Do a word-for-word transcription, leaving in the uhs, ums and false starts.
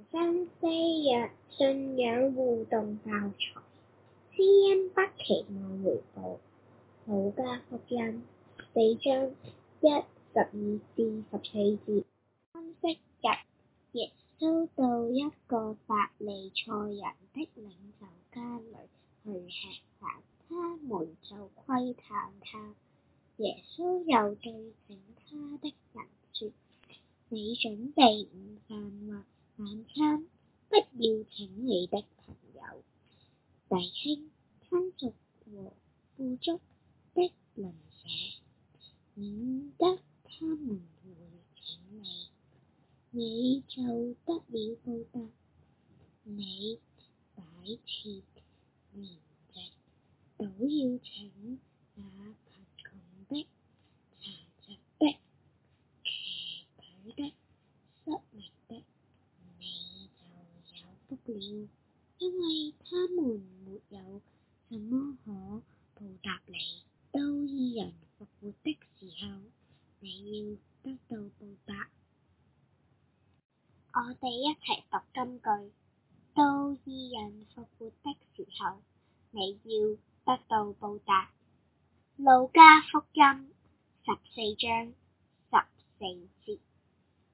三四日信仰互動教材，知恩不期望回報。路加福音四章一十二至十四節。安息日，耶穌到一個法利賽人的領袖家裏去吃飯，他們就窺探他。耶穌又對請他的人說：你準備午飯或晚餐，不要請你的朋友、弟兄、親屬和富足的鄰舍，免得他們會請你，你就得了報答。你擺設筵席，倒要請那貧窮的、殘疾的、瘸腿的、失明的，你就有福了，因為他們沒有什麼可報答你。到義人復活的時候，你要得到報答。我哋一齊讀金句。到義人復活的時候，你要得到報答。路加福音十四章十四節。